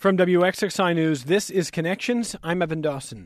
From WXXI News, this is Connections. I'm Evan Dawson.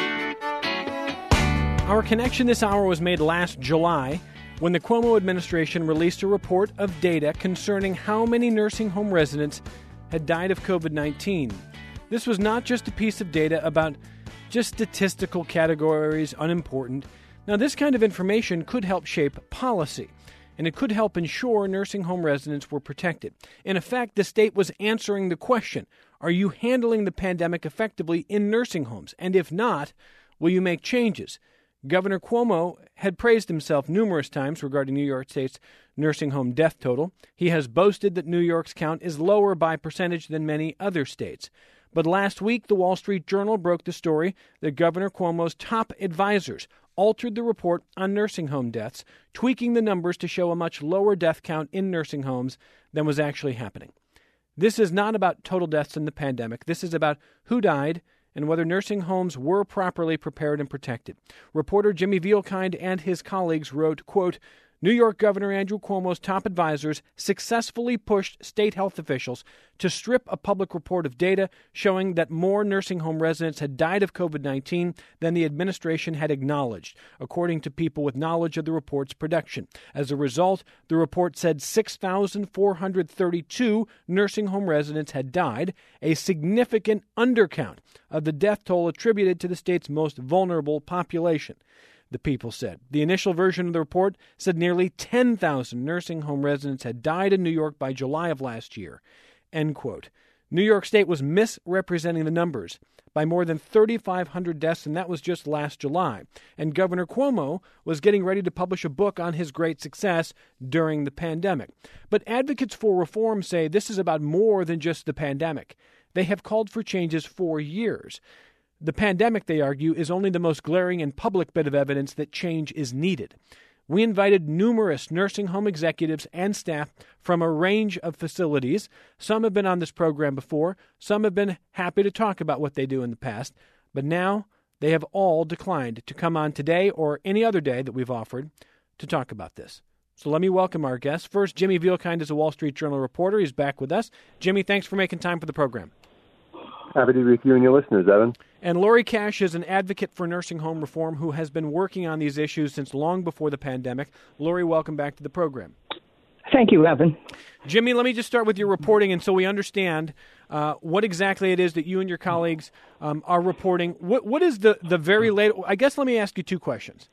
Our connection this hour was made last July when the Cuomo administration released a report of data concerning how many nursing home residents had died of COVID-19. This was not just a piece of data about just statistical categories, unimportant. Now, this kind of information could help shape policy, and it could help ensure nursing home residents were protected. In effect, the state was answering the question, are you handling the pandemic effectively in nursing homes? And if not, will you make changes? Governor Cuomo had praised himself numerous times regarding New York State's nursing home death total. He has boasted that New York's count is lower by percentage than many other states. But last week, the Wall Street Journal broke the story that Governor Cuomo's top advisors altered the report on nursing home deaths, tweaking the numbers to show a much lower death count in nursing homes than was actually happening. This is not about total deaths in the pandemic. This is about who died and whether nursing homes were properly prepared and protected. Reporter Jimmy Vielkind and his colleagues wrote, quote, New York Governor Andrew Cuomo's top advisors successfully pushed state health officials to strip a public report of data showing that more nursing home residents had died of COVID-19 than the administration had acknowledged, according to people with knowledge of the report's production. As a result, the report said 6,432 nursing home residents had died, a significant undercount of the death toll attributed to the state's most vulnerable population. The people said. The initial version of the report said nearly 10,000 nursing home residents had died in New York by July of last year. End quote. New York State was misrepresenting the numbers by more than 3,500 deaths, and that was just last July. And Governor Cuomo was getting ready to publish a book on his great success during the pandemic. But advocates for reform say this is about more than just the pandemic. They have called for changes for years. The pandemic, they argue, is only the most glaring and public bit of evidence that change is needed. We invited numerous nursing home executives and staff from a range of facilities. Some have been on this program before. Some have been happy to talk about what they do in the past. But now they have all declined to come on today or any other day that we've offered to talk about this. So let me welcome our guests. First, Jimmy Vielkind is a Wall Street Journal reporter. He's back with us. Jimmy, thanks for making time for the program. Happy to be with you and your listeners, Evan. And Lori Cash is an advocate for nursing home reform who has been working on these issues since long before the pandemic. Lori, welcome back to the program. Thank you, Evan. Jimmy, let me just start with your reporting, and so we understand what exactly it is that you and your colleagues are reporting. What is the very late? I guess let me ask you two questions.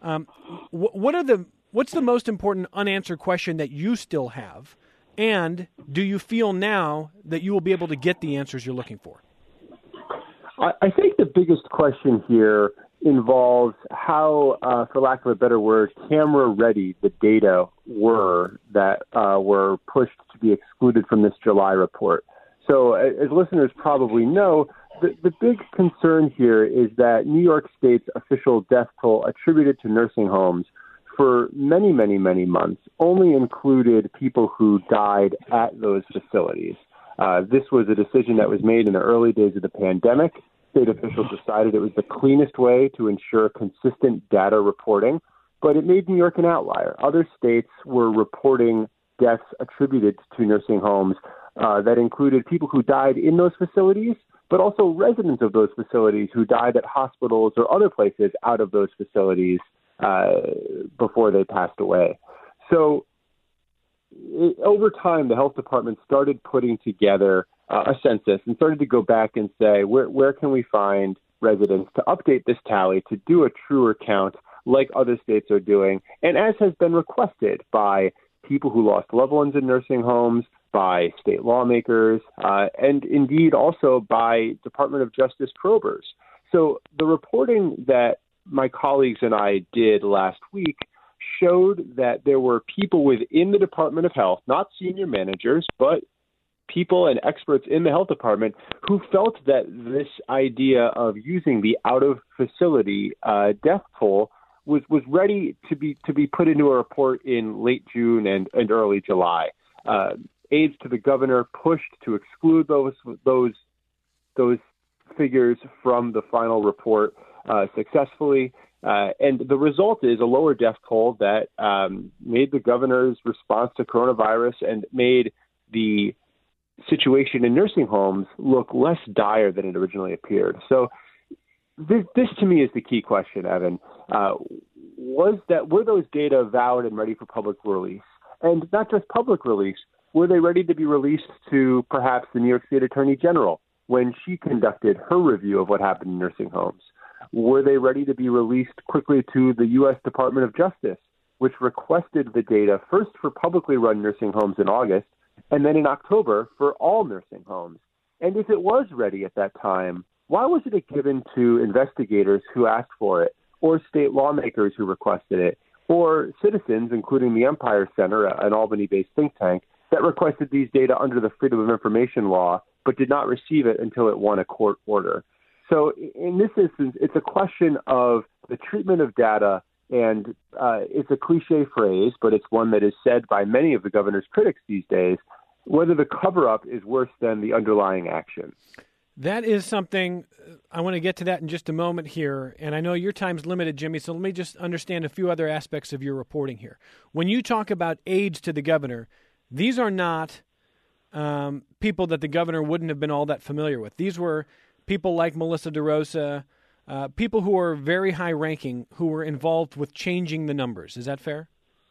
What's the most important unanswered question that you still have, and do you feel now that you will be able to get the answers you're looking for? I think the biggest question here involves how, for lack of a better word, camera-ready the data were that were pushed to be excluded from this July report. So as listeners probably know, the big concern here is that New York State's official death toll attributed to nursing homes for many, many, many months only included people who died at those facilities. This was a decision that was made in the early days of the pandemic. State officials decided it was the cleanest way to ensure consistent data reporting, but it made New York an outlier. Other states were reporting deaths attributed to nursing homes that included people who died in those facilities, but also residents of those facilities who died at hospitals or other places out of those facilities before they passed away. So over time, the health department started putting together a census and started to go back and say, where can we find residents to update this tally, to do a truer count like other states are doing, and as has been requested by people who lost loved ones in nursing homes, by state lawmakers, and indeed also by Department of Justice probers. So the reporting that my colleagues and I did last week showed that there were people within the Department of Health, not senior managers, but people and experts in the health department who felt that this idea of using the out-of-facility death toll was ready to be put into a report in late June and early July. Aides to the governor pushed to exclude those figures from the final report successfully. And the result is a lower death toll that made the governor's response to coronavirus and made the situation in nursing homes look less dire than it originally appeared. So this to me is the key question, Evan. Were those data valid and ready for public release? And not just public release, were they ready to be released to perhaps the New York State Attorney General when she conducted her review of what happened in nursing homes? Were they ready to be released quickly to the U.S. Department of Justice, which requested the data first for publicly run nursing homes in August, and then in October for all nursing homes? And if it was ready at that time, why wasn't it given to investigators who asked for it, or state lawmakers who requested it, or citizens, including the Empire Center, an Albany-based think tank, that requested these data under the Freedom of Information Law, but did not receive it until it won a court order? So in this instance, it's a question of the treatment of data, and it's a cliche phrase, but it's one that is said by many of the governor's critics these days, whether the cover-up is worse than the underlying action. That is something, I want to get to that in just a moment here, and I know your time's limited, Jimmy, so let me just understand a few other aspects of your reporting here. When you talk about aides to the governor, these are not people that the governor wouldn't have been all that familiar with. These were people like Melissa DeRosa, people who are very high-ranking, who were involved with changing the numbers. Is that fair?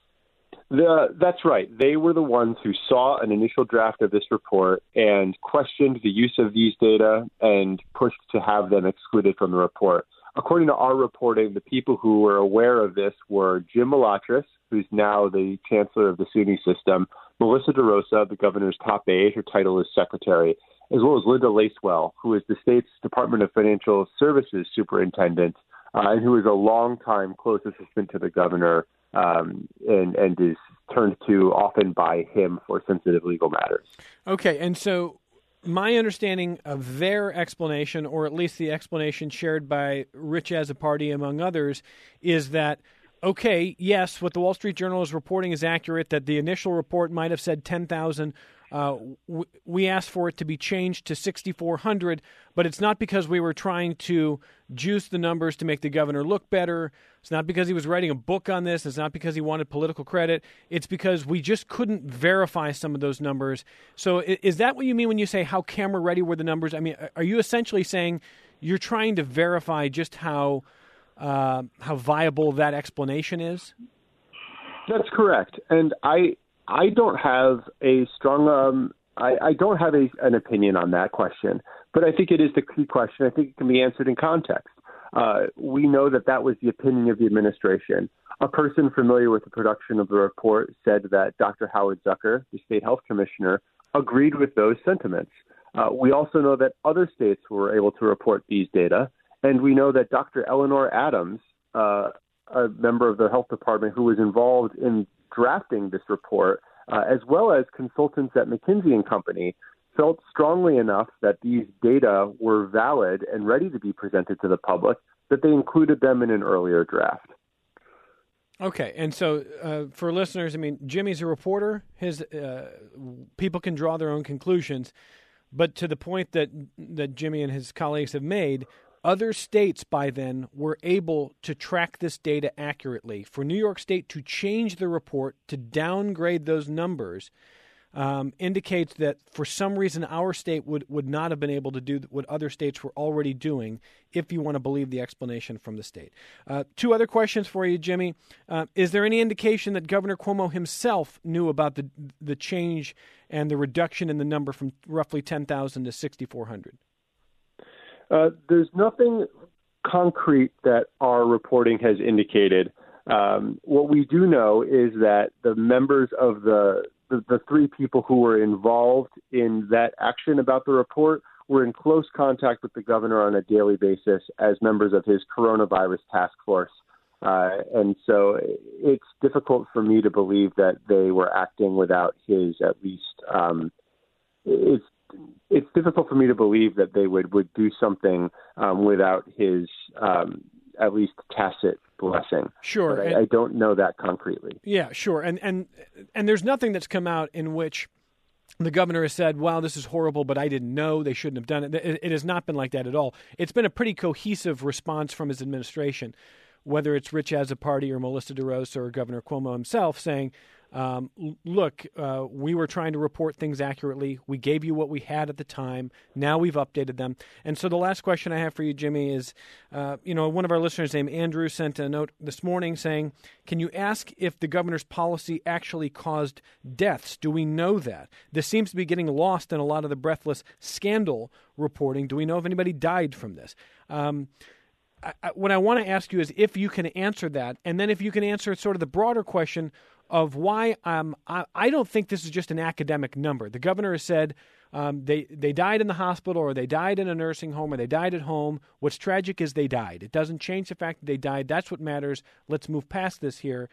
That's right. They were the ones who saw an initial draft of this report and questioned the use of these data and pushed to have them excluded from the report. According to our reporting, the people who were aware of this were Jim Malatras, who's now the chancellor of the SUNY system, Melissa DeRosa, the governor's top aide, her title is secretary, as well as Linda Lacewell, who is the state's Department of Financial Services superintendent, and who is a longtime close assistant to the governor, and is turned to often by him for sensitive legal matters. Okay, and so my understanding of their explanation, or at least the explanation shared by Rich Azzopardi, among others, is that, okay, yes, what the Wall Street Journal is reporting is accurate, that the initial report might have said 10,000. We asked for it to be changed to 6,400, but it's not because we were trying to juice the numbers to make the governor look better. It's not because he was writing a book on this. It's not because he wanted political credit. It's because we just couldn't verify some of those numbers. So is that what you mean when you say how camera ready were the numbers? I mean, are you essentially saying you're trying to verify just how viable that explanation is? That's correct. And I don't have a strong I don't have an opinion on that question, but I think it is the key question. I think it can be answered in context. We know that was the opinion of the administration. A person familiar with the production of the report said that Dr. Howard Zucker, the state health commissioner, agreed with those sentiments. We also know that other states were able to report these data, and we know that Dr. Eleanor Adams, a member of the health department who was involved in drafting this report, as well as consultants at McKinsey and Company, felt strongly enough that these data were valid and ready to be presented to the public that they included them in an earlier draft. Okay, and so for listeners, I mean, Jimmy's a reporter. His people can draw their own conclusions, but to the point that Jimmy and his colleagues have made, other states by then were able to track this data accurately. For New York State to change the report, to downgrade those numbers, indicates that for some reason our state would not have been able to do what other states were already doing, if you want to believe the explanation from the state. Two other questions for you, Jimmy. Is there any indication that Governor Cuomo himself knew about the change and the reduction in the number from roughly 10,000 to 6,400? There's nothing concrete that our reporting has indicated. What we do know is that the members of the three people who were involved in that action about the report were in close contact with the governor on a daily basis as members of his coronavirus task force. And so it's difficult for me to believe that they were acting without his at least it's difficult for me to believe that they would do something without his at least tacit blessing. Sure. But I don't know that concretely. Yeah, sure. And there's nothing that's come out in which the governor has said, wow, this is horrible, but I didn't know, they shouldn't have done it. It has not been like that at all. It's been a pretty cohesive response from his administration, whether it's Rich Azzopardi or Melissa DeRosa or Governor Cuomo himself saying, look, we were trying to report things accurately. We gave you what we had at the time. Now we've updated them. And so the last question I have for you, Jimmy, is, one of our listeners named Andrew sent a note this morning saying, can you ask if the governor's policy actually caused deaths? Do we know that? This seems to be getting lost in a lot of the breathless scandal reporting. Do we know if anybody died from this? What I want to ask you is if you can answer that, and then if you can answer sort of the broader question of why I don't think this is just an academic number. The governor has said they died in the hospital, or they died in a nursing home, or they died at home. What's tragic is they died. It doesn't change the fact that they died. That's what matters. Let's move past this here.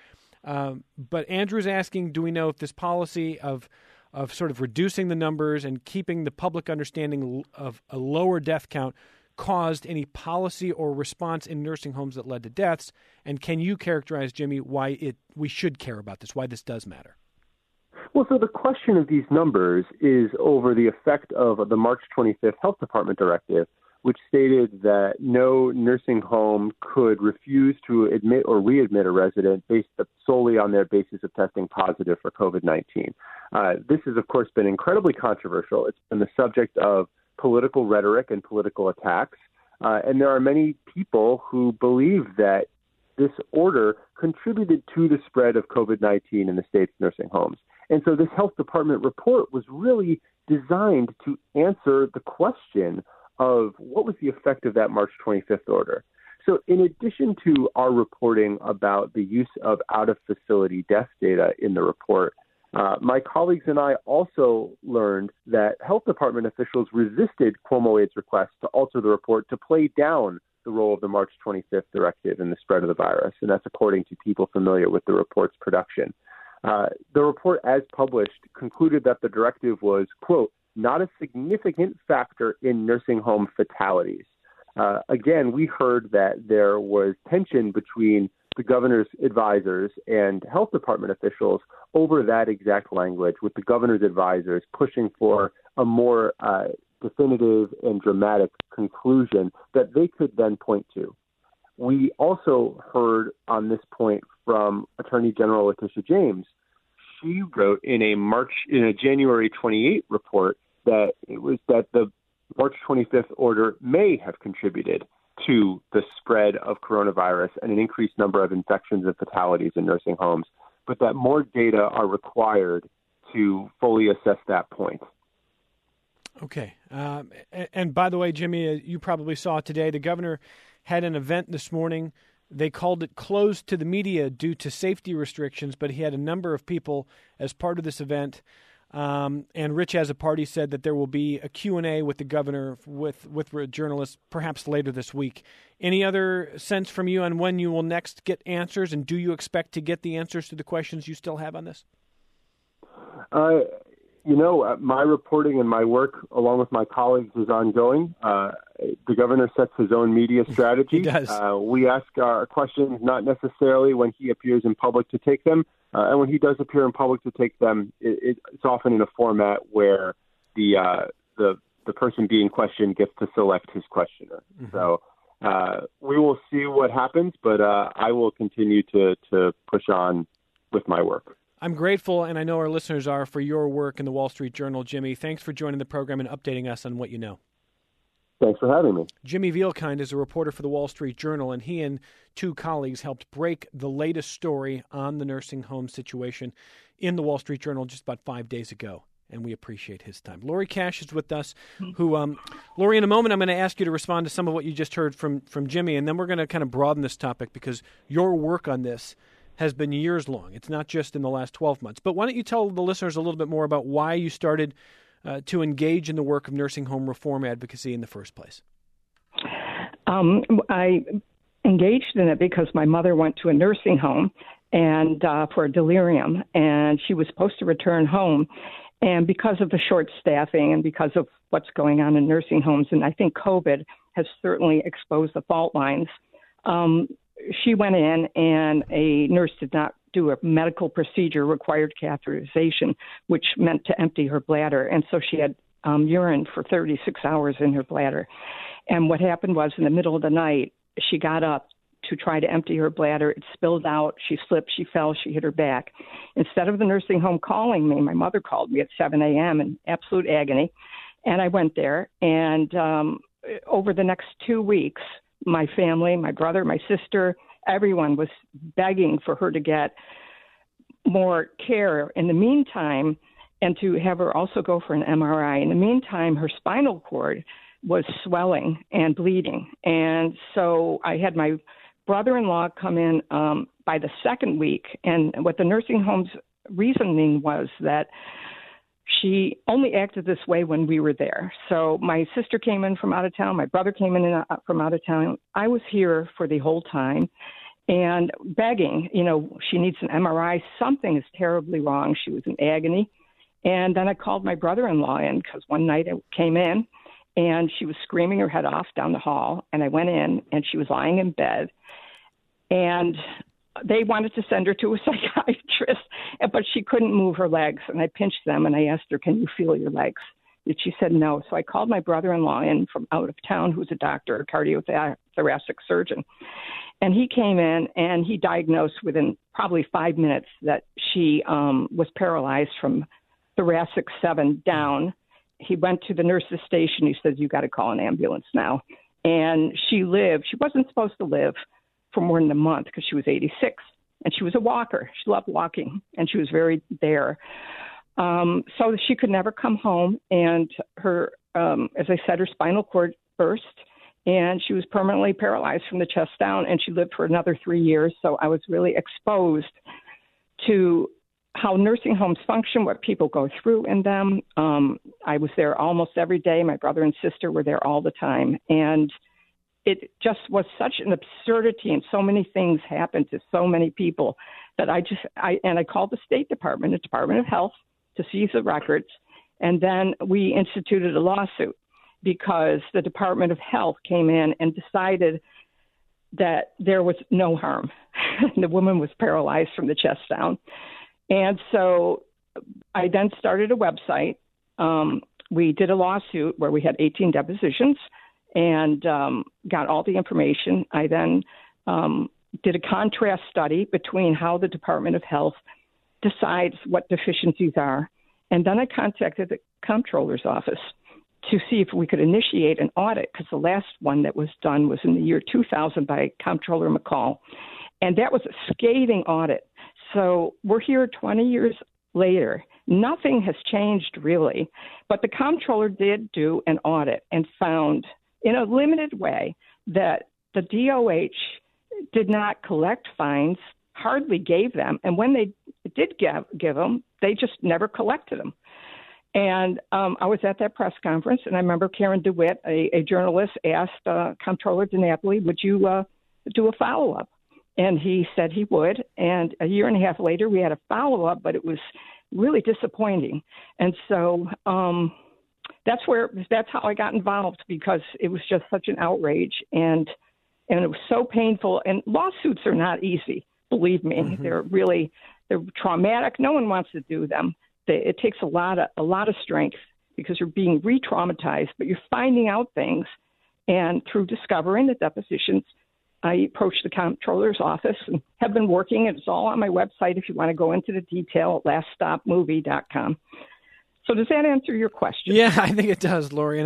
But Andrew's asking, do we know if this policy of sort of reducing the numbers and keeping the public understanding of a lower death count caused any policy or response in nursing homes that led to deaths? And can you characterize, Jimmy, why we should care about this, why this does matter? Well, so the question of these numbers is over the effect of the March 25th Health Department directive, which stated that no nursing home could refuse to admit or readmit a resident based solely on their basis of testing positive for COVID-19. This has, of course, been incredibly controversial. It's been the subject of political rhetoric and political attacks. And there are many people who believe that this order contributed to the spread of COVID-19 in the state's nursing homes. And so this health department report was really designed to answer the question of what was the effect of that March 25th order. So in addition to our reporting about the use of out-of-facility death data in the report, my colleagues and I also learned that health department officials resisted Cuomo Aid's request to alter the report to play down the role of the March 25th directive in the spread of the virus, and that's according to people familiar with the report's production. The report, as published, concluded that the directive was, quote, not a significant factor in nursing home fatalities. Again, we heard that there was tension between the governor's advisors and health department officials over that exact language, with the governor's advisors pushing for a more definitive and dramatic conclusion that they could then point to. We also heard on this point from Attorney General Letitia James. She wrote in a January 28 report that the March 25th order may have contributed to the spread of coronavirus and an increased number of infections and fatalities in nursing homes, but that more data are required to fully assess that point. Okay. And by the way, Jimmy, you probably saw today, the governor had an event this morning. They called it closed to the media due to safety restrictions, but he had a number of people as part of this event. And Rich as a party said that there will be a Q&A with the governor with journalists perhaps later this week. Any other sense from you on when you will next get answers, and do you expect to get the answers to the questions you still have on this? My reporting and my work, along with my colleagues, is ongoing. The governor sets his own media strategy. He does. We ask our questions not necessarily when he appears in public to take them, and when he does appear in public to take them, it's often in a format where the person being questioned gets to select his questioner. Mm-hmm. So we will see what happens, but I will continue to push on with my work. I'm grateful, and I know our listeners are, for your work in the Wall Street Journal. Jimmy, thanks for joining the program and updating us on what you know. Thanks for having me. Jimmy Vielkind is a reporter for the Wall Street Journal, and he and two colleagues helped break the latest story on the nursing home situation in the Wall Street Journal just about 5 days ago, and we appreciate his time. Lori Cash is with us, Lori, in a moment I'm going to ask you to respond to some of what you just heard from Jimmy, and then we're going to kind of broaden this topic because your work on this has been years long. It's not just in the last 12 months. But why don't you tell the listeners a little bit more about why you started to engage in the work of nursing home reform advocacy in the first place? I engaged in it because my mother went to a nursing home and for delirium, and she was supposed to return home. And because of the short staffing and because of what's going on in nursing homes, and I think COVID has certainly exposed the fault lines, she went in and a nurse did not do a medical procedure, required catheterization, which meant to empty her bladder. And so she had urine for 36 hours in her bladder. And what happened was in the middle of the night, she got up to try to empty her bladder. It spilled out. She slipped. She fell. She hit her back. Instead of the nursing home calling me, my mother called me at 7 a.m. in absolute agony. And I went there. And over the next 2 weeks, my family, my brother, my sister, everyone was begging for her to get more care. In the meantime, and to have her also go for an MRI. In the meantime, her spinal cord was swelling and bleeding. And so I had my brother-in-law come in by the second week. And what the nursing home's reasoning was that she only acted this way when we were there. So my sister came in from out of town. My brother came in from out of town. I was here for the whole time and begging, she needs an MRI. Something is terribly wrong. She was in agony. And then I called my brother-in-law in because one night I came in and she was screaming her head off down the hall. And I went in and she was lying in bed. And they wanted to send her to a psychiatrist, but she couldn't move her legs. And I pinched them and I asked her, can you feel your legs? And she said no. So I called my brother-in-law in from out of town, who's a doctor, a cardiothoracic surgeon. And he came in and he diagnosed within probably 5 minutes that she was paralyzed from thoracic 7 down. He went to the nurse's station. He said, you got to call an ambulance now. And she wasn't supposed to live for more than a month because she was 86 and she was a walker. She loved walking and she was very there. So she could never come home. And her, as I said, her spinal cord burst and she was permanently paralyzed from the chest down, and she lived for another 3 years. So I was really exposed to how nursing homes function, what people go through in them. I was there almost every day. My brother and sister were there all the time. And it just was such an absurdity, and so many things happened to so many people that I called the State Department, the Department of Health, to seize the records. And then we instituted a lawsuit because the Department of Health came in and decided that there was no harm. The woman was paralyzed from the chest down. And so I then started a website. We did a lawsuit where we had 18 depositions and got all the information. I then did a contrast study between how the Department of Health decides what deficiencies are. And then I contacted the comptroller's office to see if we could initiate an audit, because the last one that was done was in the year 2000 by Comptroller McCall. And that was a scathing audit. So we're here 20 years later. Nothing has changed really, but the comptroller did do an audit and found in a limited way that the DOH did not collect fines, hardly gave them. And when they did give them, they just never collected them. And I was at that press conference, and I remember Karen DeWitt, a journalist, asked Comptroller DiNapoli, would you do a follow-up? And he said he would. And a year and a half later, we had a follow-up, but it was really disappointing. And so that's how I got involved, because it was just such an outrage, and it was so painful. And lawsuits are not easy, believe me. Mm-hmm. They're traumatic. No one wants to do them. It takes a lot of strength, because you're being re-traumatized, but you're finding out things. And through discovering the depositions, I approached the comptroller's office and have been working. It's all on my website if you want to go into the detail at laststopmovie.com. So does that answer your question? Yeah, I think it does, Lori.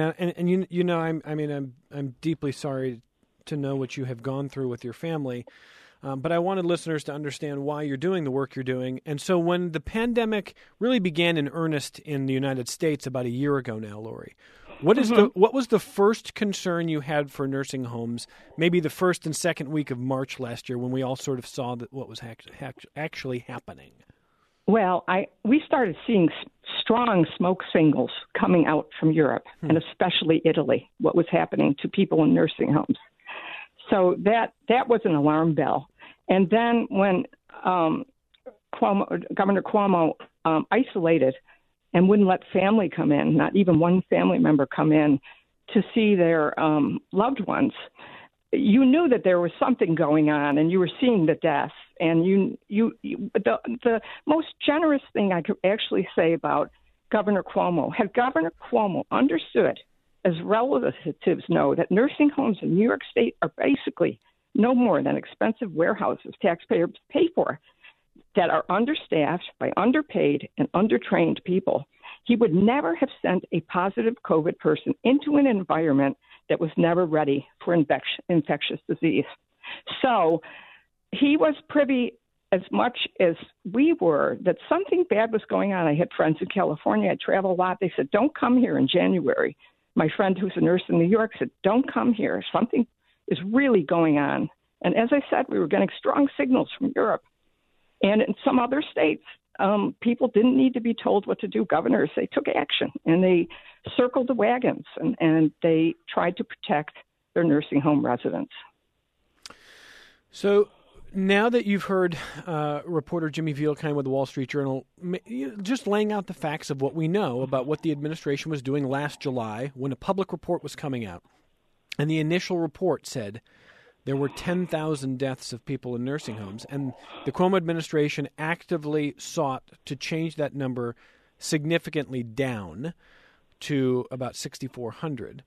And I'm deeply sorry to know what you have gone through with your family. But I wanted listeners to understand why you're doing the work you're doing. And so when the pandemic really began in earnest in the United States about a year ago now, Lori, what was the first concern you had for nursing homes, maybe the first and second week of March last year, when we all sort of saw that what was actually happening? Well, we started seeing strong smoke signals coming out from Europe, and especially Italy, what was happening to people in nursing homes. So that was an alarm bell. And then when Governor Cuomo isolated and wouldn't let family come in, not even one family member come in to see their loved ones, you knew that there was something going on, and you were seeing the deaths. And the most generous thing I could actually say about Governor Cuomo, had Governor Cuomo understood, as relatives know, that nursing homes in New York State are basically no more than expensive warehouses taxpayers pay for that are understaffed by underpaid and undertrained people, he would never have sent a positive COVID person into an environment that was never ready for infectious disease. So he was privy as much as we were that something bad was going on. I had friends in California. I travel a lot. They said, don't come here in January. My friend who's a nurse in New York said, don't come here. Something is really going on. And as I said, we were getting strong signals from Europe. And in some other states, people didn't need to be told what to do. Governors, they took action, and they circled the wagons, and they tried to protect their nursing home residents. So now that you've heard reporter Jimmy Vielkind with the Wall Street Journal just laying out the facts of what we know about what the administration was doing last July when a public report was coming out, and the initial report said there were 10,000 deaths of people in nursing homes, and the Cuomo administration actively sought to change that number significantly down to about 6,400.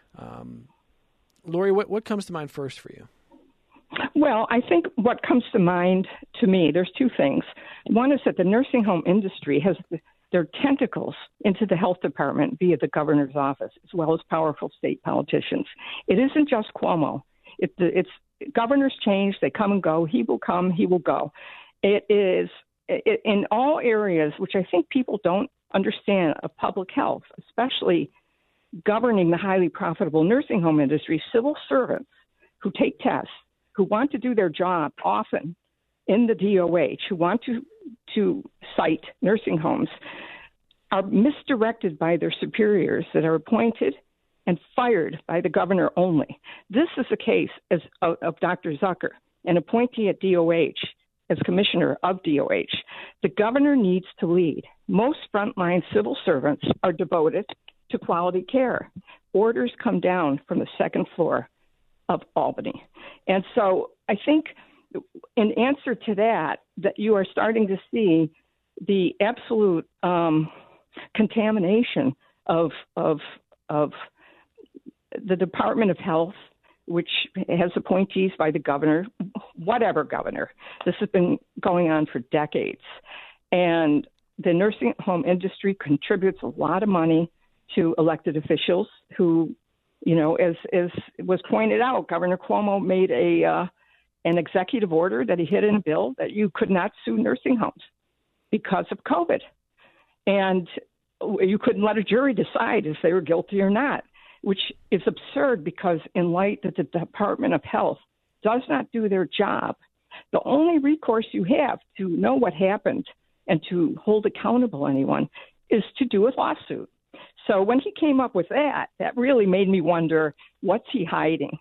Lori, what comes to mind first for you? Well, I think what comes to mind to me, there's two things. One is that the nursing home industry has their tentacles into the health department via the governor's office, as well as powerful state politicians. It isn't just Cuomo. It's governors change, they come and go. He will come, he will go. It is in all areas, which I think people don't understand of public health, especially governing the highly profitable nursing home industry. Civil servants who take tests, who want to do their job often in the DOH, who want to cite nursing homes, are misdirected by their superiors that are appointed and fired by the governor only. This is the case of Dr. Zucker, an appointee at DOH, as commissioner of DOH. The governor needs to lead. Most frontline civil servants are devoted to quality care. Orders come down from the second floor of Albany. And so I think in answer to that you are starting to see the absolute contamination of the Department of Health, which has appointees by the governor, whatever governor. This has been going on for decades. And the nursing home industry contributes a lot of money to elected officials who, as was pointed out, Governor Cuomo made an executive order that he hid in a bill that you could not sue nursing homes because of COVID. And you couldn't let a jury decide if they were guilty or not, which is absurd because in light that the Department of Health does not do their job, the only recourse you have to know what happened and to hold accountable anyone is to do a lawsuit. So when he came up with that really made me wonder, what's he hiding?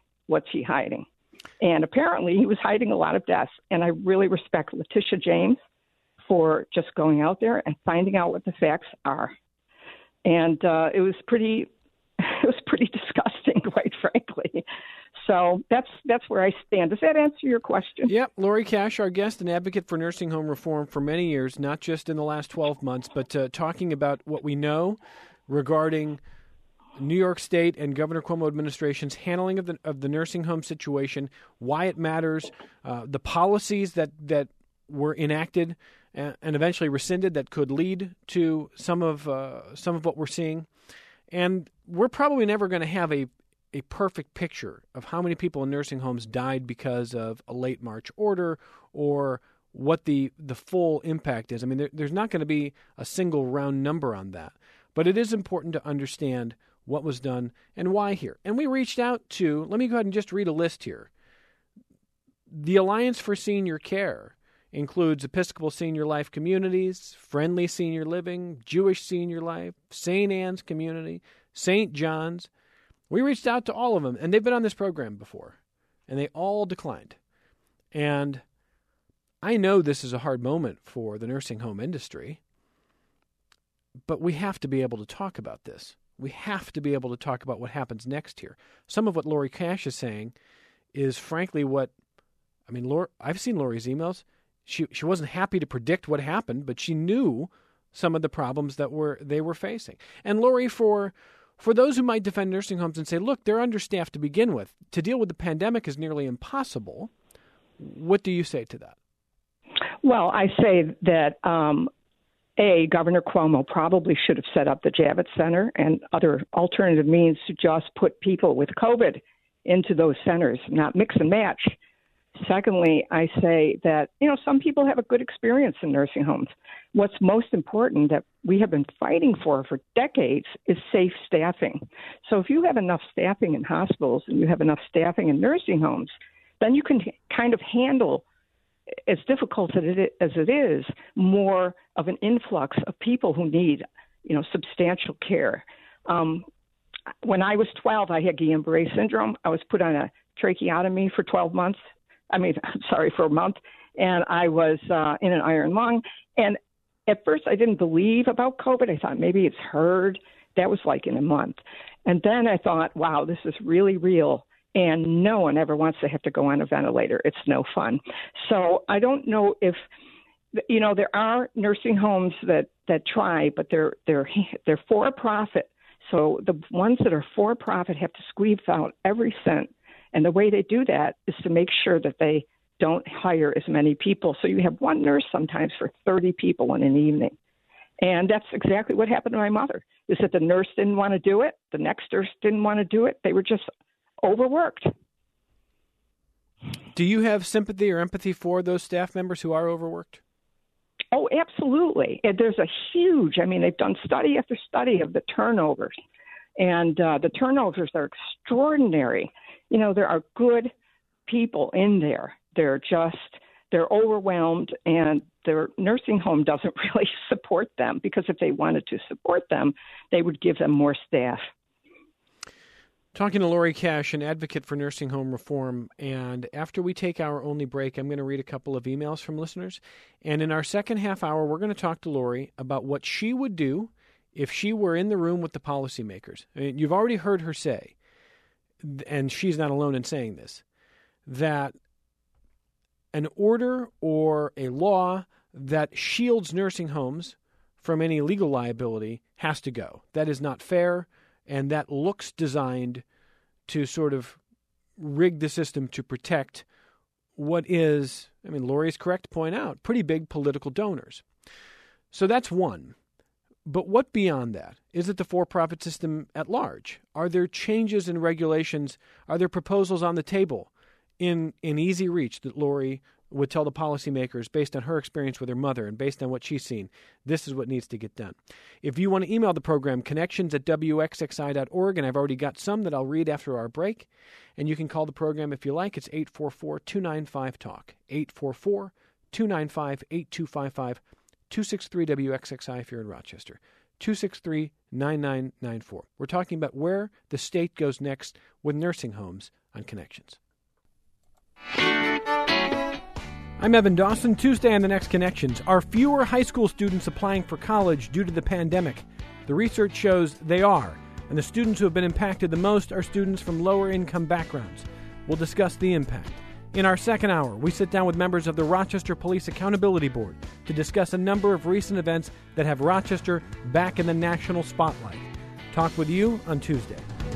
And apparently he was hiding a lot of deaths. And I really respect Letitia James for just going out there and finding out what the facts are. And it was pretty disgusting, quite frankly. So that's where I stand. Does that answer your question? Yep. Lori Cash, our guest, an advocate for nursing home reform for many years, not just in the last 12 months, but talking about what we know regarding New York State and Governor Cuomo administration's handling of the nursing home situation, why it matters, the policies that were enacted and eventually rescinded that could lead to some of what we're seeing. And we're probably never going to have a perfect picture of how many people in nursing homes died because of a late March order or what the full impact is. I mean, there's not going to be a single round number on that. But it is important to understand what was done and why here. And we reached out to, let me go ahead and just read a list here. The Alliance for Senior Care includes Episcopal Senior Life Communities, Friendly Senior Living, Jewish Senior Life, St. Anne's Community, St. John's. We reached out to all of them, and they've been on this program before, and they all declined. And I know this is a hard moment for the nursing home industry, but we have to be able to talk about this. We have to be able to talk about what happens next here. Some of what Lori Cash is saying is frankly I've seen Lori's emails. She wasn't happy to predict what happened, but she knew some of the problems that they were facing. And Lori, for For those who might defend nursing homes and say, look, they're understaffed to begin with, to deal with the pandemic is nearly impossible, what do you say to that? Well, I say that, Governor Cuomo probably should have set up the Javits Center and other alternative means to just put people with COVID into those centers, not mix and match. Secondly, I say that, some people have a good experience in nursing homes. What's most important that we have been fighting for decades is safe staffing. So if you have enough staffing in hospitals and you have enough staffing in nursing homes, then you can kind of handle, as difficult as it is, more of an influx of people who need, substantial care. When I was 12, I had Guillain-Barré syndrome. I was put on a tracheotomy for for a month, and I was in an iron lung. And at first, I didn't believe about COVID. I thought maybe it's herd. That was like in a month. And then I thought, wow, this is really real. And no one ever wants to have to go on a ventilator. It's no fun. So I don't know if, there are nursing homes that try, but they're for profit. So the ones that are for profit have to squeeze out every cent. And the way they do that is to make sure that they don't hire as many people. So you have one nurse sometimes for 30 people in an evening. And that's exactly what happened to my mother, is that the nurse didn't want to do it. The next nurse didn't want to do it. They were just overworked. Do you have sympathy or empathy for those staff members who are overworked? Oh, absolutely. And there's a huge, they've done study after study of the turnovers. And the turnovers are extraordinary. There are good people in there. They're overwhelmed, and their nursing home doesn't really support them, because if they wanted to support them, they would give them more staff. Talking to Lori Cash, an advocate for nursing home reform, and after we take our only break, I'm going to read a couple of emails from listeners. And in our second half hour, we're going to talk to Lori about what she would do if she were in the room with the policymakers. You've already heard her say, and she's not alone in saying this, that an order or a law that shields nursing homes from any legal liability has to go. That is not fair, and that looks designed to sort of rig the system to protect what is, Lori's correct to point out, pretty big political donors. So that's one. But what beyond that? Is it the for-profit system at large? Are there changes in regulations? Are there proposals on the table in easy reach that Lori would tell the policymakers, based on her experience with her mother and based on what she's seen, this is what needs to get done? If you want to email the program, connections@wxxi.org, and I've already got some that I'll read after our break. And you can call the program if you like. It's 844-295-TALK, 844-295-8255, 263-WXXI if you're in Rochester, 263-9994. We're talking about where the state goes next with nursing homes on Connections. I'm Evan Dawson. Tuesday on the next Connections. Are fewer high school students applying for college due to the pandemic? The research shows they are, and the students who have been impacted the most are students from lower income backgrounds. We'll discuss the impact. In our second hour, we sit down with members of the Rochester Police Accountability Board to discuss a number of recent events that have Rochester back in the national spotlight. Talk with you on Tuesday.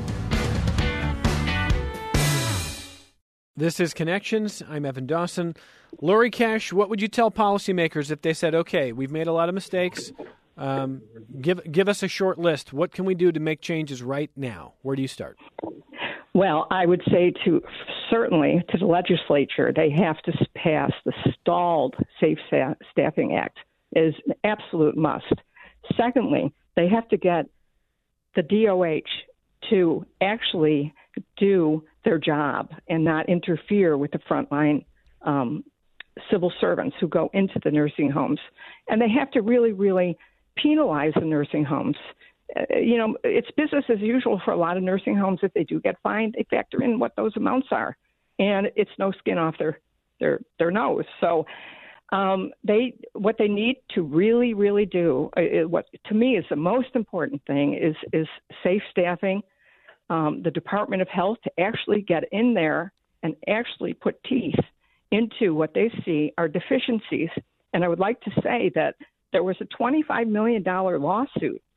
This is Connections. I'm Evan Dawson. Lori Cash, what would you tell policymakers if they said, okay, we've made a lot of mistakes, give us a short list. What can we do to make changes right now? Where do you start? Well, I would say certainly to the legislature, they have to pass the stalled Safe Staffing Act. It is an absolute must. Secondly, they have to get the DOH to actually do their job and not interfere with the frontline civil servants who go into the nursing homes. And they have to really, really penalize the nursing homes. It's business as usual for a lot of nursing homes. If they do get fined, they factor in what those amounts are. And it's no skin off their nose. So what they need to really, really do, what to me is the most important thing, is safe staffing. The Department of Health to actually get in there and actually put teeth into what they see are deficiencies. And I would like to say that there was a $25 million lawsuit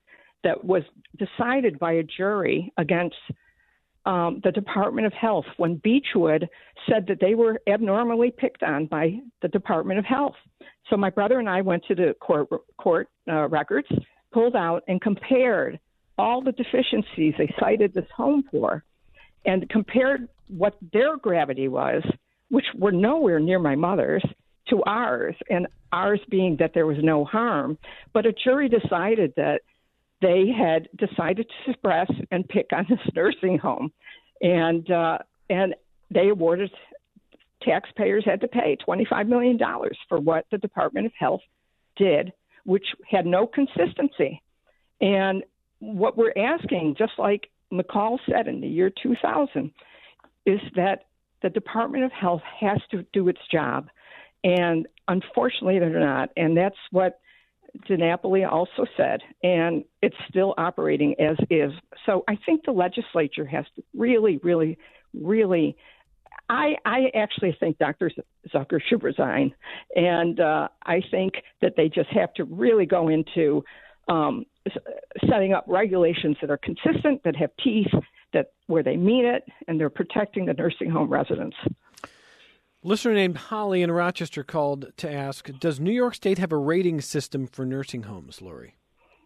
that was decided by a jury against the Department of Health when Beechwood said that they were abnormally picked on by the Department of Health. So my brother and I went to the court records, pulled out, and compared all the deficiencies they cited this home for, and compared what their gravity was, which were nowhere near my mother's, to ours, and ours being that there was no harm. But a jury decided that they had decided to suppress and pick on this nursing home, and they awarded, taxpayers had to pay $25 million for what the Department of Health did, which had no consistency. And what we're asking, just like McCall said in the year 2000, is that the Department of Health has to do its job. And unfortunately, they're not. And that's what DiNapoli also said. And it's still operating as is. So I think the legislature has to really, really, really, I actually think Dr. Zucker should resign. And I think that they just have to really go into setting up regulations that are consistent, that have teeth, that where they mean it, and they're protecting the nursing home residents. Listener named Holly in Rochester called to ask, does New York State have a rating system for nursing homes, Lori?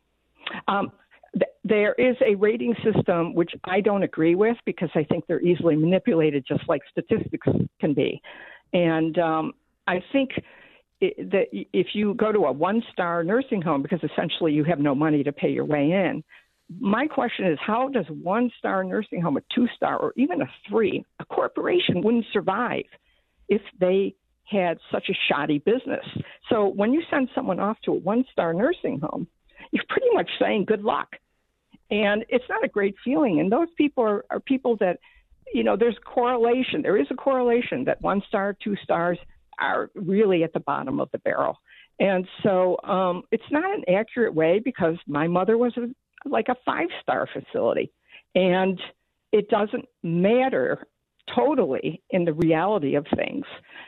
There is a rating system, which I don't agree with because I think they're easily manipulated, just like statistics can be. And I think that if you go to a one-star nursing home, because essentially you have no money to pay your way in, my question is, how does one-star nursing home, a two-star, or even a three, a corporation wouldn't survive if they had such a shoddy business? So when you send someone off to a one-star nursing home, you're pretty much saying good luck. And it's not a great feeling. And those people are people that, there's correlation. There is a correlation that one-star, two stars are really at the bottom of the barrel. And so it's not an accurate way, because my mother was like a five-star facility. And it doesn't matter totally in the reality of things.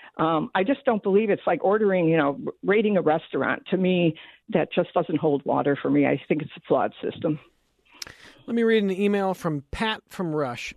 I just don't believe it's like ordering, rating a restaurant. To me, that just doesn't hold water for me. I think it's a flawed system. Let me read an email from Pat from Rush.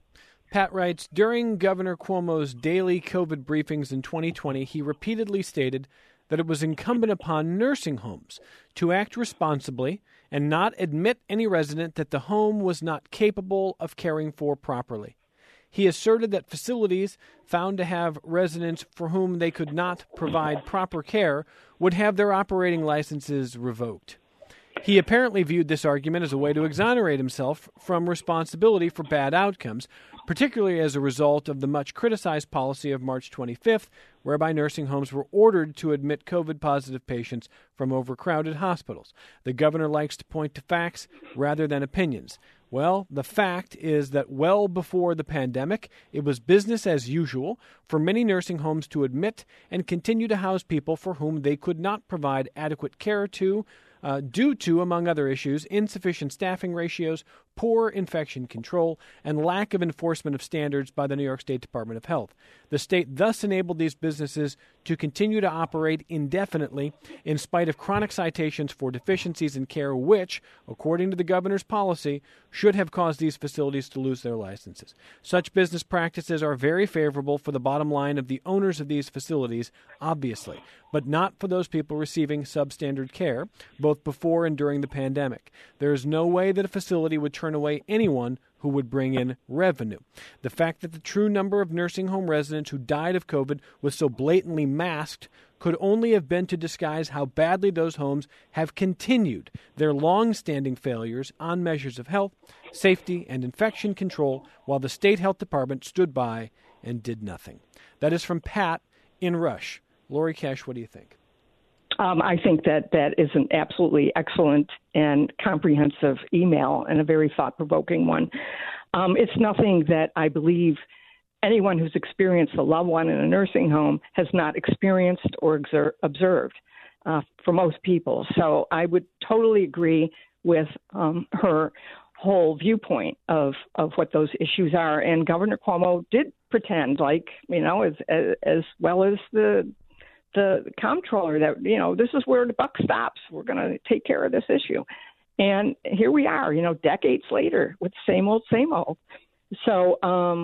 Pat writes, during Governor Cuomo's daily COVID briefings in 2020, he repeatedly stated that it was incumbent upon nursing homes to act responsibly and not admit any resident that the home was not capable of caring for properly. He asserted that facilities found to have residents for whom they could not provide proper care would have their operating licenses revoked. He apparently viewed this argument as a way to exonerate himself from responsibility for bad outcomes, particularly as a result of the much criticized policy of March 25th, whereby nursing homes were ordered to admit COVID-positive patients from overcrowded hospitals. The governor likes to point to facts rather than opinions. Well, the fact is that well before the pandemic, it was business as usual for many nursing homes to admit and continue to house people for whom they could not provide adequate care to, due to, among other issues, insufficient staffing ratios, poor infection control, and lack of enforcement of standards by the New York State Department of Health. The state thus enabled these businesses to continue to operate indefinitely in spite of chronic citations for deficiencies in care which, according to the governor's policy, should have caused these facilities to lose their licenses. Such business practices are very favorable for the bottom line of the owners of these facilities, obviously, but not for those people receiving substandard care, both before and during the pandemic. There is no way that a facility would turn away anyone who would bring in revenue. The fact that the true number of nursing home residents who died of COVID was so blatantly masked could only have been to disguise how badly those homes have continued their long-standing failures on measures of health, safety, and infection control while the state health department stood by and did nothing. That is from Pat in Rush. Lori Cash, what do you think? I think that is an absolutely excellent and comprehensive email and a very thought-provoking one. It's nothing that I believe anyone who's experienced a loved one in a nursing home has not experienced or observed for most people. So I would totally agree with her whole viewpoint of what those issues are. And Governor Cuomo did pretend like, as well as the comptroller that, this is where the buck stops. We're going to take care of this issue. And here we are, decades later with same old, same old. So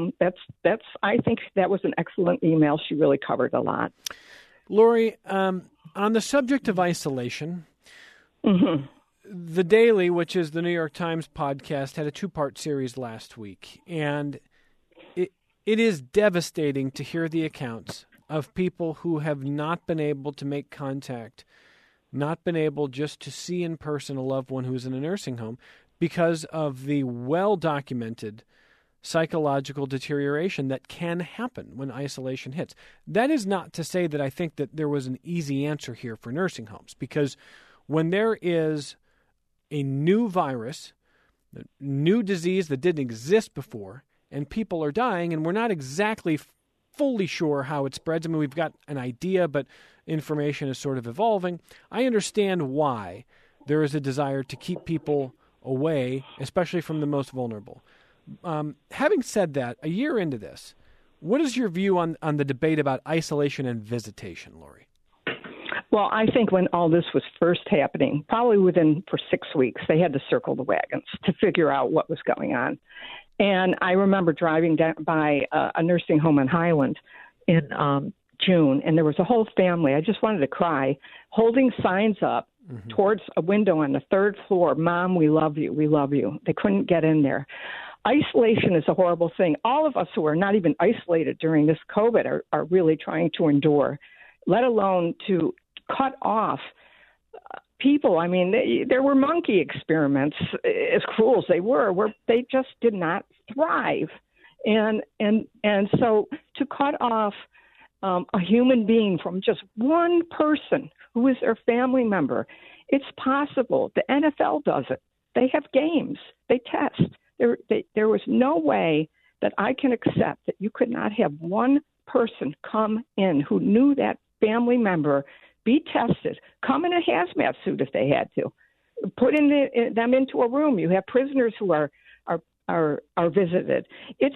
I think that was an excellent email. She really covered a lot. Lori, on the subject of isolation, Mm-hmm. The Daily, which is the New York Times podcast, had a 2-part series last week. And it is devastating to hear the accounts of people who have not been able to make contact, not been able just to see in person a loved one who's in a nursing home because of the well-documented psychological deterioration that can happen when isolation hits. That is not to say that I think that there was an easy answer here for nursing homes, because when there is a new virus, a new disease that didn't exist before, and people are dying, and we're not exactly fully sure how it spreads. I mean, we've got an idea, but information is sort of evolving. I understand why there is a desire to keep people away, especially from the most vulnerable. Having said that, a year into this, what is your view on the debate about isolation and visitation, Lori? Well, I think when all this was first happening, probably for 6 weeks, they had to circle the wagons to figure out what was going on. And I remember driving down by a nursing home in Highland in June, and there was a whole family, I just wanted to cry, holding signs up towards a window on the 3rd floor, "Mom, we love you, we love you." They couldn't get in there. Isolation is a horrible thing. All of us who are not even isolated during this COVID are really trying to endure, let alone to cut off people. I mean, there were monkey experiments, as cruel as they were, where they just did not thrive. And so to cut off a human being from just one person who is their family member, it's possible. The NFL does it. They have games. They test. There was no way that I can accept that you could not have one person come in who knew that family member, be tested, come in a hazmat suit if they had to, put them into a room. You have prisoners who are visited. It's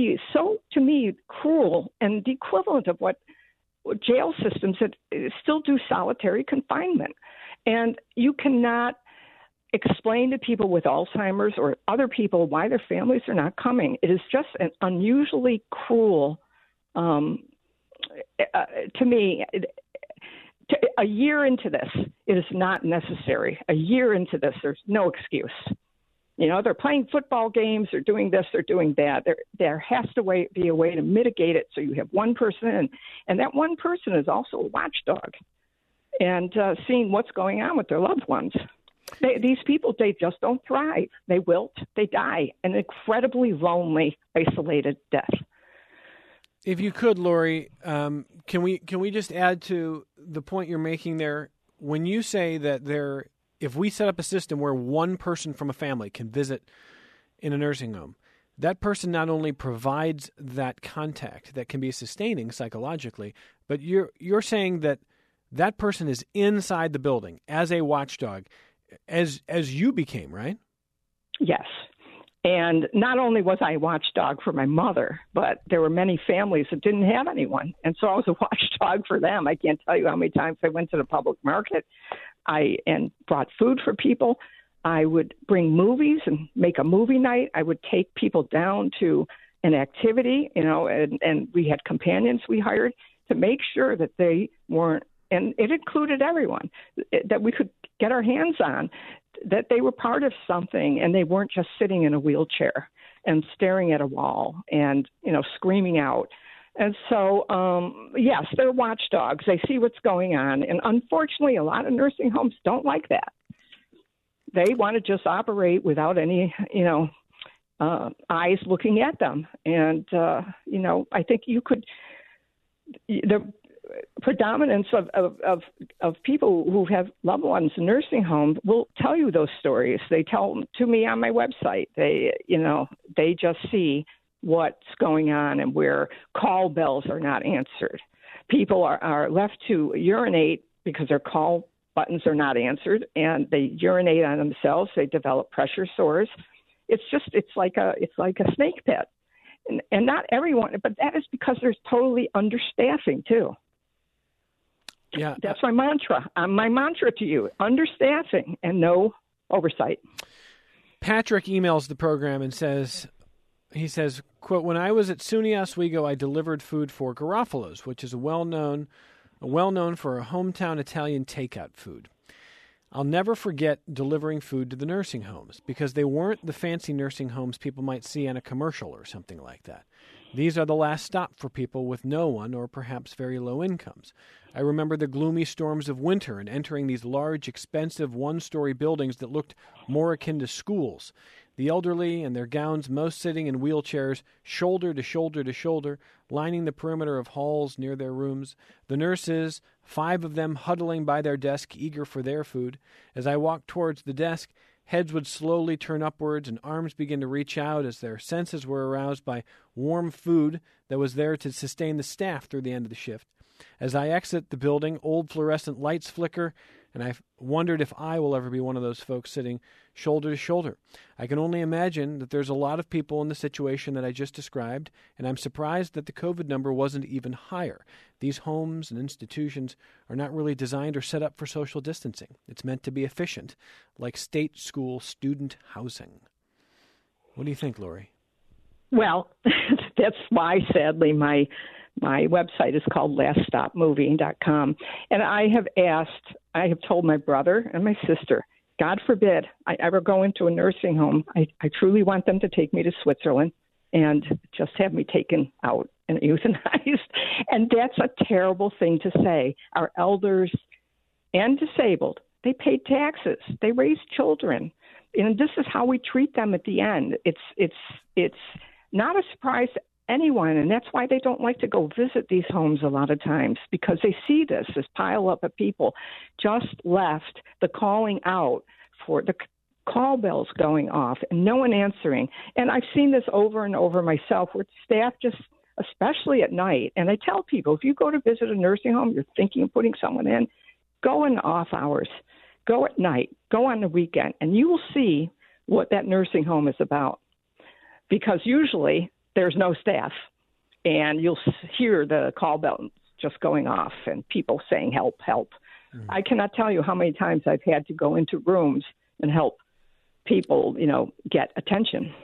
to me cruel and the equivalent of what jail systems that still do solitary confinement. And you cannot explain to people with Alzheimer's or other people why their families are not coming. It is just an unusually cruel, to me. A year into this, it is not necessary. A year into this, there's no excuse. They're playing football games, they're doing this, they're doing that. There has to be a way to mitigate it so you have one person in, and that one person is also a watchdog and seeing what's going on with their loved ones. These people, they just don't thrive. They wilt, they die, an incredibly lonely, isolated death. If you could, Lori, can we just add to the point you're making there? When you say that if we set up a system where one person from a family can visit in a nursing home, that person not only provides that contact that can be sustaining psychologically, but you're saying that person is inside the building as a watchdog, as you became, right? Yes. And not only was I a watchdog for my mother, but there were many families that didn't have anyone. And so I was a watchdog for them. I can't tell you how many times I went to the public market and brought food for people. I would bring movies and make a movie night. I would take people down to an activity, and we had companions we hired to make sure that they weren't, and it included everyone, that we could get our hands on, that they were part of something and they weren't just sitting in a wheelchair and staring at a wall and, screaming out. And so, yes, they're watchdogs. They see what's going on. And unfortunately, a lot of nursing homes don't like that. They want to just operate without any, eyes looking at them. And, I think the predominance of people who have loved ones in nursing homes will tell you those stories. They tell them to me on my website. They just see what's going on and where call bells are not answered. People are left to urinate because their call buttons are not answered, and they urinate on themselves. They develop pressure sores. It's like a snake pit. And not everyone, but that is because there's totally understaffing too. Yeah, that's my mantra. My mantra to you: understaffing and no oversight. Patrick emails the program and says, quote, "When I was at SUNY Oswego, I delivered food for Garofalo's, which is well known for a hometown Italian takeout food. I'll never forget delivering food to the nursing homes because they weren't the fancy nursing homes people might see on a commercial or something like that. These are the last stop for people with no one or perhaps very low incomes. I remember the gloomy storms of winter and entering these large, expensive one-story buildings that looked more akin to schools. The elderly and their gowns, most sitting in wheelchairs, shoulder to shoulder to shoulder, lining the perimeter of halls near their rooms. The nurses, 5 of them huddling by their desk, eager for their food. As I walked towards the desk, heads would slowly turn upwards and arms begin to reach out as their senses were aroused by warm food that was there to sustain the staff through the end of the shift. As I exit the building, old fluorescent lights flicker, and I've wondered if I will ever be one of those folks sitting shoulder to shoulder. I can only imagine that there's a lot of people in the situation that I just described, and I'm surprised that the COVID number wasn't even higher. These homes and institutions are not really designed or set up for social distancing. It's meant to be efficient, like state school student housing." What do you think, Lori? Well, that's why, sadly, my website is called laststopmoving.com. And I have told my brother and my sister, God forbid I ever go into a nursing home. I truly want them to take me to Switzerland and just have me taken out and euthanized. And that's a terrible thing to say. Our elders and disabled, they paid taxes. They raised children. And this is how we treat them at the end. It's not a surprise to anyone, and that's why they don't like to go visit these homes a lot of times, because they see this pile up of people just left, the calling out for the call bells going off and no one answering. And I've seen this over and over myself where staff just, especially at night, and I tell people, if you go to visit a nursing home, you're thinking of putting someone in, go in off hours, go at night, go on the weekend, and you will see what that nursing home is about. Because usually there's no staff, and you'll hear the call bell just going off and people saying, help, help. Mm. I cannot tell you how many times I've had to go into rooms and help people, get attention.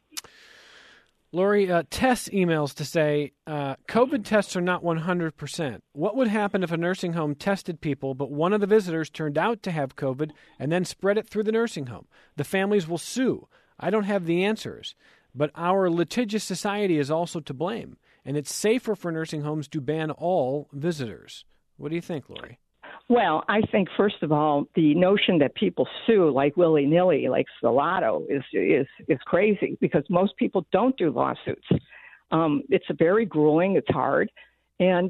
Lori, Tess emails to say, COVID tests are not 100%. What would happen if a nursing home tested people, but one of the visitors turned out to have COVID and then spread it through the nursing home? The families will sue. I don't have the answers. But our litigious society is also to blame, and it's safer for nursing homes to ban all visitors. What do you think, Lori? Well, I think, first of all, the notion that people sue like willy-nilly, like Stellato, is crazy, because most people don't do lawsuits. It's very grueling. It's hard. And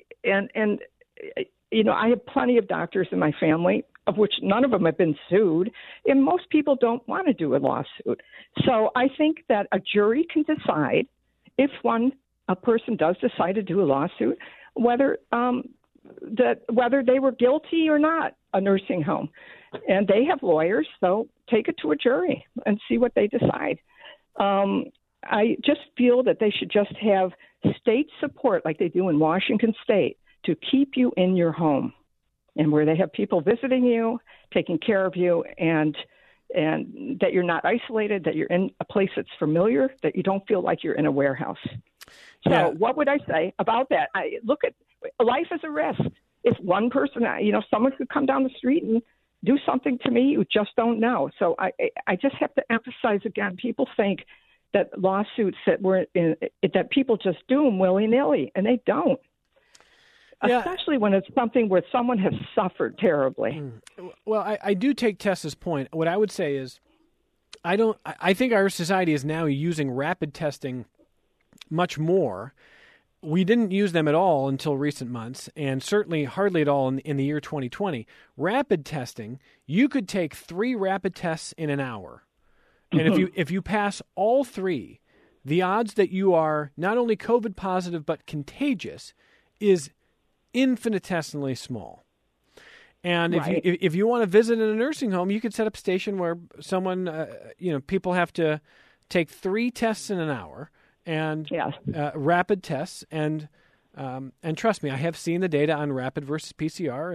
I have plenty of doctors in my family, of which none of them have been sued, and most people don't want to do a lawsuit. So I think that a jury can decide, if a person does decide to do a lawsuit, whether they were guilty or not, a nursing home. And they have lawyers, so take it to a jury and see what they decide. I just feel that they should just have state support, like they do in Washington State, to keep you in your home, and where they have people visiting you, taking care of you, and that you're not isolated, that you're in a place that's familiar, that you don't feel like you're in a warehouse. So What would I say about that? Look at life as a risk. If one person, someone could come down the street and do something to me, you just don't know. So I just have to emphasize again, people think that lawsuits that people just do them willy-nilly, and they don't. Yeah. Especially when it's something where someone has suffered terribly. Well, I do take Tessa's point. What I would say is, I think our society is now using rapid testing much more. We didn't use them at all until recent months, and certainly hardly at all in the year 2020. Rapid testing, you could take 3 rapid tests in an hour. And if you pass all 3, the odds that you are not only COVID positive but contagious is infinitesimally small. And right. if you want to visit in a nursing home, you could set up a station where someone, people have to take 3 tests in an hour, and rapid tests, and And trust me, I have seen the data on rapid versus PCR,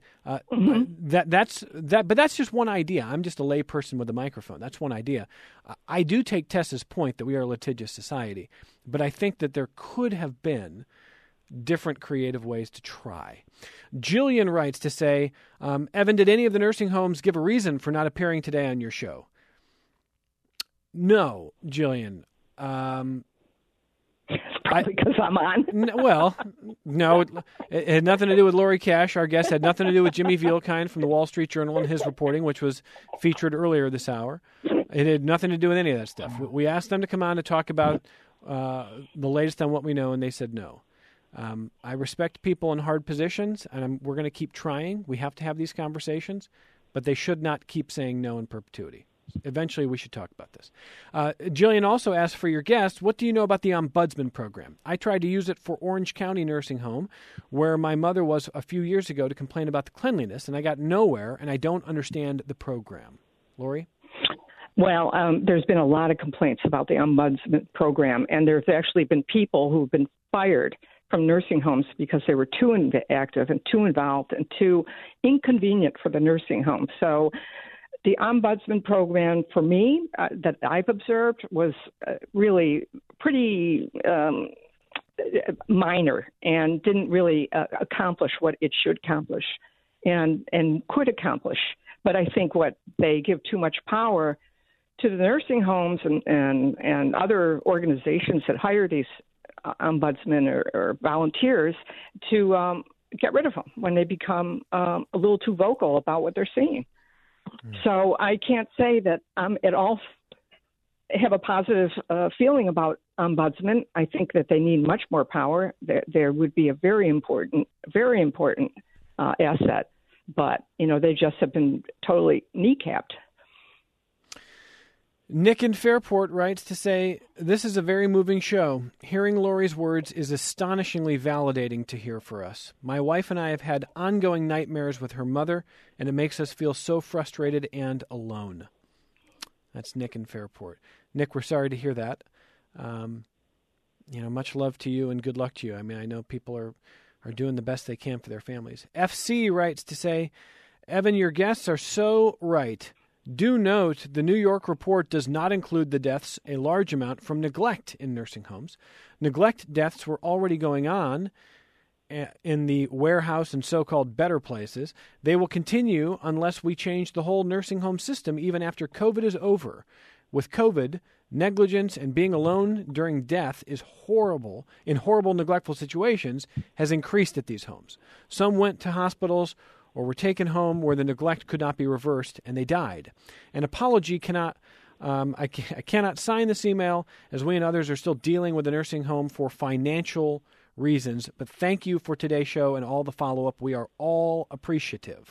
but that's just one idea. I'm just a lay person with a microphone. That's one idea. I do take Tessa's point that we are a litigious society, but I think that there could have been different creative ways to try. Jillian writes to say, Evan, did any of the nursing homes give a reason for not appearing today on your show? No, Jillian. Probably because I'm on. No, it had nothing to do with Lori Cash. Our guest had nothing to do with Jimmy Vielkind from the Wall Street Journal and his reporting, which was featured earlier this hour. It had nothing to do with any of that stuff. We asked them to come on to talk about the latest on what we know, and they said no. I respect people in hard positions, and we're going to keep trying. We have to have these conversations, but they should not keep saying no in perpetuity. Eventually, we should talk about this. Jillian also asked for your guest, what do you know about the Ombudsman program? I tried to use it for Orange County Nursing Home, where my mother was a few years ago to complain about the cleanliness, and I got nowhere, and I don't understand the program. Lori? Well, there's been a lot of complaints about the Ombudsman program, and there's actually been people who've been fired from nursing homes because they were too active and too involved and too inconvenient for the nursing home. So the Ombudsman program, for me, that I've observed, was really pretty minor and didn't really accomplish what it should accomplish and could accomplish. But I think what they give too much power to the nursing homes and other organizations that hire these ombudsmen or volunteers to get rid of them when they become a little too vocal about what they're seeing. So I can't say that I'm at all have a positive feeling about ombudsmen. I think that they need much more power. There would be a very important asset, but they just have been totally kneecapped. Nick in Fairport writes to say, this is a very moving show. Hearing Lori's words is astonishingly validating to hear for us. My wife and I have had ongoing nightmares with her mother, and it makes us feel so frustrated and alone. That's Nick in Fairport. Nick, we're sorry to hear that. Much love to you and good luck to you. I mean, I know people are doing the best they can for their families. FC writes to say, Evan, your guests are so right. Do note the New York report does not include the deaths, a large amount, from neglect in nursing homes. Neglect deaths were already going on in the warehouse and so-called better places. They will continue unless we change the whole nursing home system even after COVID is over. With COVID, negligence and being alone during death is horrible, neglectful situations, has increased at these homes. Some went to hospitals or were taken home where the neglect could not be reversed, and they died. An apology cannot, I cannot sign this email, as we and others are still dealing with the nursing home for financial reasons, but thank you for today's show and all the follow-up. We are all appreciative.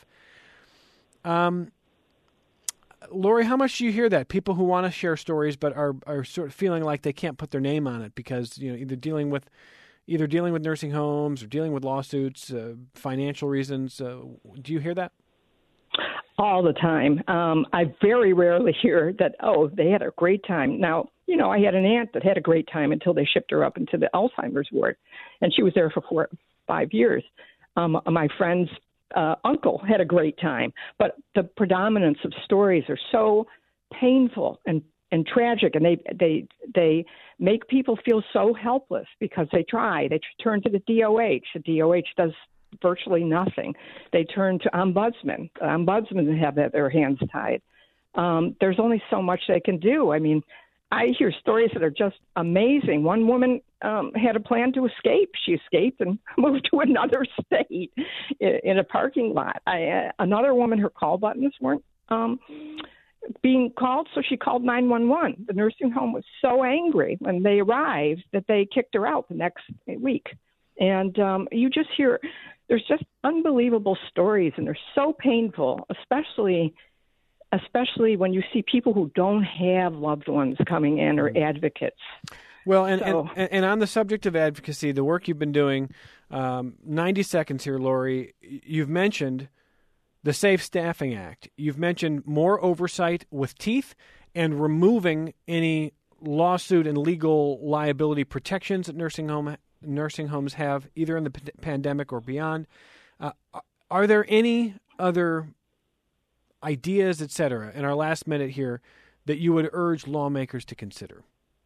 Lori, how much do you hear that? People who want to share stories but are sort of feeling like they can't put their name on it because either dealing with nursing homes or dealing with lawsuits, financial reasons. Do you hear that? All the time. I very rarely hear that, they had a great time. Now, I had an aunt that had a great time until they shipped her up into the Alzheimer's ward, and she was there for 5 years. My friend's uncle had a great time, but the predominance of stories are so painful and tragic, and they make people feel so helpless because they turn to the DOH. The DOH does virtually nothing. They turn to ombudsmen. Ombudsmen have their hands tied. There's only so much they can do. I mean, I hear stories that are just amazing. One woman had a plan to escape. She escaped and moved to another state in a parking lot. Another woman, her call buttons weren't being called, so she called 911. The nursing home was so angry when they arrived that they kicked her out the next week. And you just hear, there's just unbelievable stories, and they're so painful, especially when you see people who don't have loved ones coming in or advocates. Well, and on the subject of advocacy, the work you've been doing, 90 seconds here, Lori, you've mentioned the Safe Staffing Act. You've mentioned more oversight with teeth and removing any lawsuit and legal liability protections that nursing nursing homes have, either in the pandemic or beyond. Are there any other ideas, et cetera, in our last minute here, that you would urge lawmakers to consider?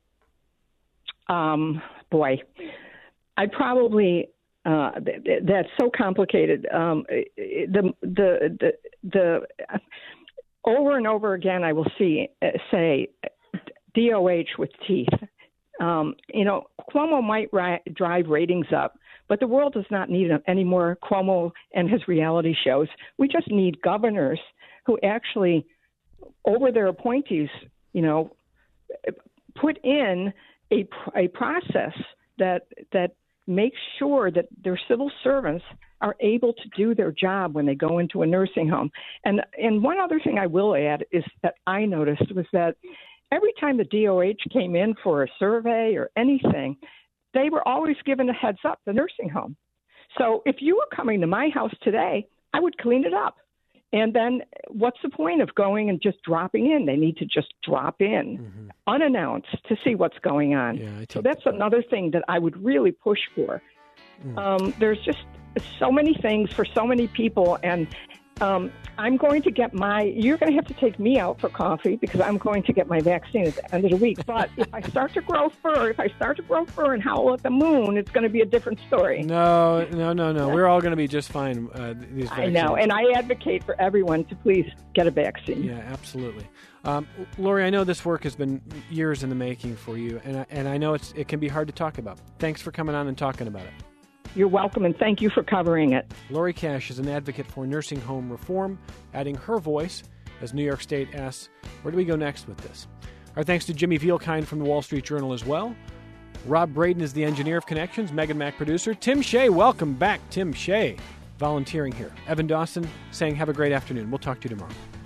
Boy, I probably that's so complicated. The over and over again, I will say DOH with teeth. Cuomo might drive ratings up, but the world does not need any more Cuomo and his reality shows. We just need governors who actually, over their appointees, put in a process that makes sure that their civil servants are able to do their job when they go into a nursing home. And one other thing I will add is that I noticed was that every time the DOH came in for a survey or anything, they were always given a heads up, the nursing home. So if you were coming to my house today, I would clean it up. And then what's the point of going and just dropping in? They need to just drop in unannounced to see what's going on. Yeah, so that's another thing that I would really push for. There's just so many things for so many people. And I'm going to get you're going to have to take me out for coffee because I'm going to get my vaccine at the end of the week. But if I start to grow fur and howl at the moon, it's going to be a different story. No. We're all going to be just fine. These vaccines. I know, and I advocate for everyone to please get a vaccine. Yeah, absolutely. Lori, I know this work has been years in the making for you, and I know it can be hard to talk about. Thanks for coming on and talking about it. You're welcome, and thank you for covering it. Lori Cash is an advocate for nursing home reform, adding her voice as New York State asks, where do we go next with this? Our thanks to Jimmy Vielkind from the Wall Street Journal as well. Rob Braden is the engineer of Connections, Megan Mack producer. Tim Shea, welcome back. Tim Shea volunteering here. Evan Dawson saying have a great afternoon. We'll talk to you tomorrow.